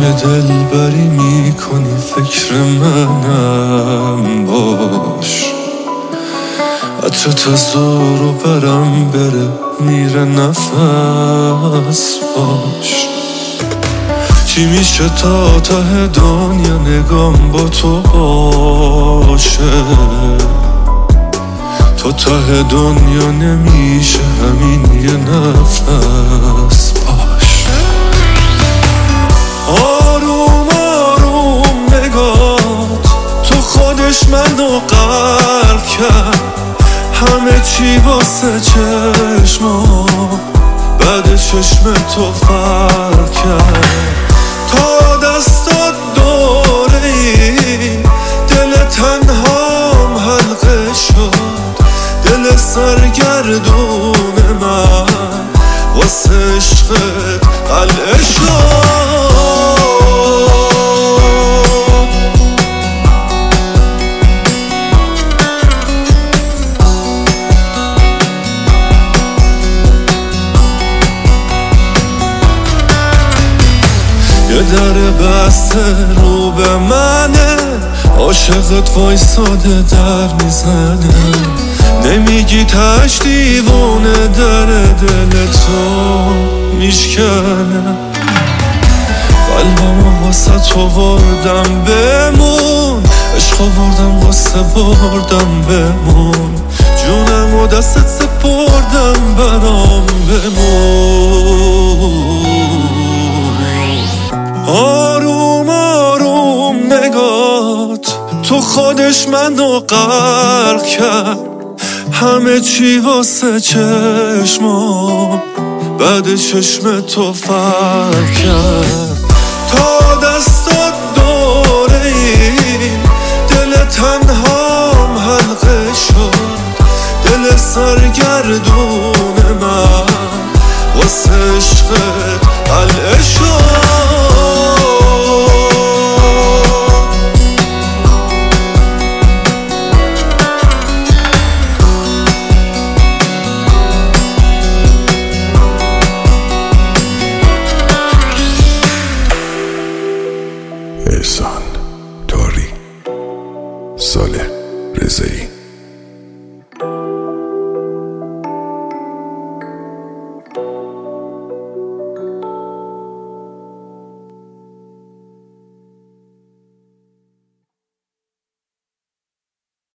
دلبری میکنی فکر منم باش، عطرت از دور و برم بره میره نفس باش. چی میشه تا ته دنیا نگام با تو باشه، تا ته دنیا نمیشه همین یه نفس باش. آروم آروم نگات تو خودش منو غرق کرد، همه چی واسه چشما بعد چشم تو فرق کرد. تا دستات دوره ای دل تنهام حلقه شد، دل سرگردون من واسه عشقت قلعه شد. یه در بسته رو به منه، عاشقت وایساده در میزنه، نمیگی تش دیوونه در دل تو میشکنه. قلبمو واسه تو بردم بمون، عشقو بردم واسه بردم بمون، جونمو دستت سپردم برام بمون. آروم آروم نگات تو خودش منو غرق کرد، همه چی واسه چشما بعد چشم تو فرق کرد. تا دستات دوره ای دل تنهام حلقه شد، دل سرگردون من واسه عشقت قلعه شد. احسان داری، صالح رضایی.